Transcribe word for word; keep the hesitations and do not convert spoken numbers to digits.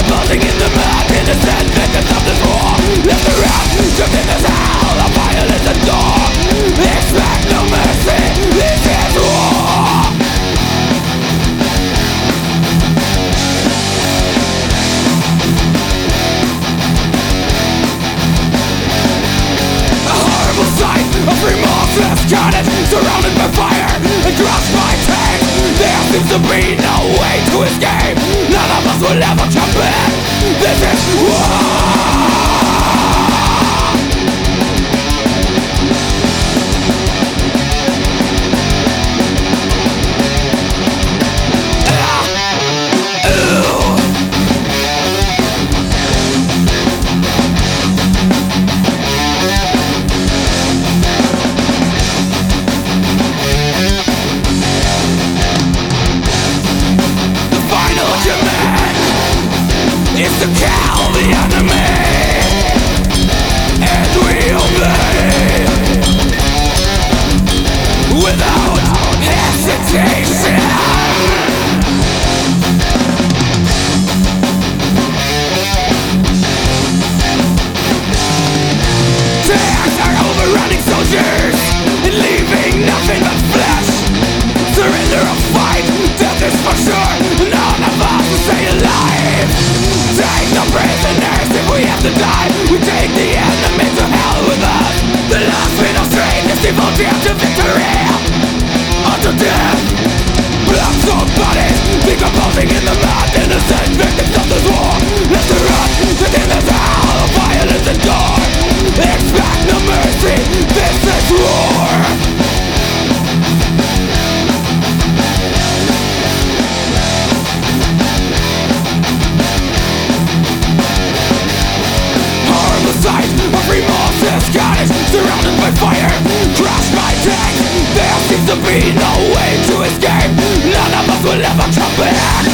Decomposing in the mud, innocent victims of this war. Left around, trapped in this hell of violence and gore. Expect no mercy, this is war. A horrible sight of remorseless carnage, surrounded by fire and crushed by tanks. There seems to be no way to escape. None of us will ever come back. This is war. Is to kill the enemy, and we obey without hesitation. Tanks are overrunning soldiers and leaving nothing but flesh. Surrender or fight, death is for sure. None of us will stay alive. Take no prisoners if we have to die. We take the enemy to hell with us. The last bit of strength is devoted to victory, unto death. Blood-soaked bodies decomposing in the mud. Innocent victims of this war. Left to rot within this hell of violence and gore. Expect no mercy, this is war. Sight of remorseless carnage, surrounded by fire, crushed by tanks. There seems to be no way to escape. None of us will ever come back.